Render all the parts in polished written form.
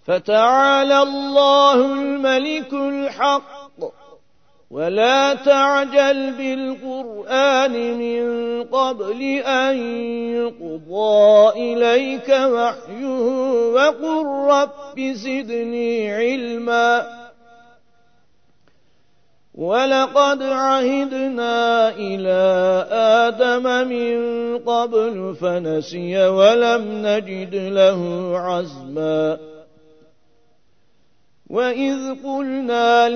فتعالى الله الملك الحق ولا تعجل بالقرآن من قبل أن يقضى إليك وحيه وقل رب زدني علما ولقد عهدنا إلى آدم من قبل فنسي ولم نجد له عزما وإذ قلنا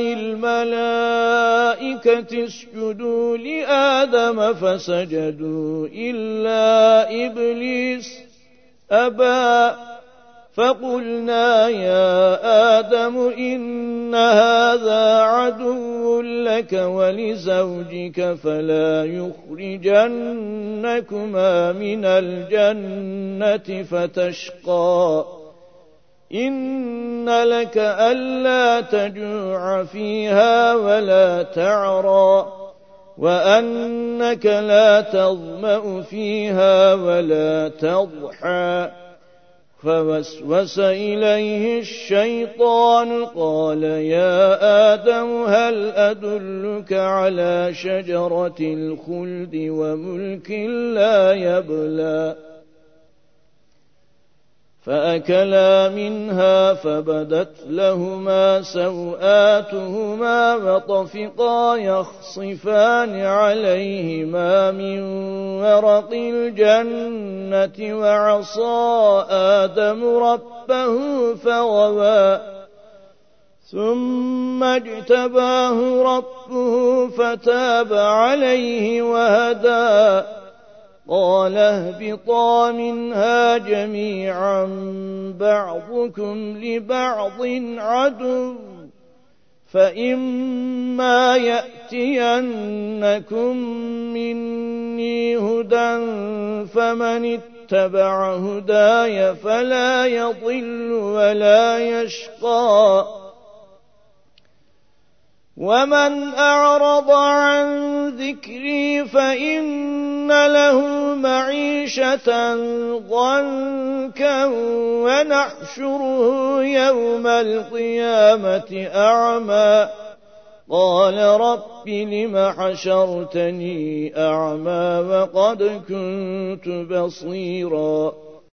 للملائكة اسجدوا لآدم فسجدوا إلا إبليس أبى فقلنا يا آدم إن هذا عدو لك ولزوجك فلا يخرجنكما من الجنة فتشقى إن لك ألا تجوع فيها ولا تعرى وأنك لا تظمأ فيها ولا تضحى فوسوس إليه الشيطان قال يا آدم هل أدلك على شجرة الخلد وملك لا يبلى فأكلا منها فبدت لهما سوآتهما وطفقا يخصفان عليهما من ورق الجنة وعصى آدم ربه فغوى ثم اجتباه ربه فتاب عليه وهدى قال اهبطا منها جميعا بعضكم لبعض عدو فإما يأتينكم مني هدى فمن اتبع هداي فلا يضل ولا يشقى ومن أعرض عن ذكري فإن له معيشة ضنكا ونحشره يوم القيامة أعمى قال رب لم حشرتني أعمى وقد كنت بصيرا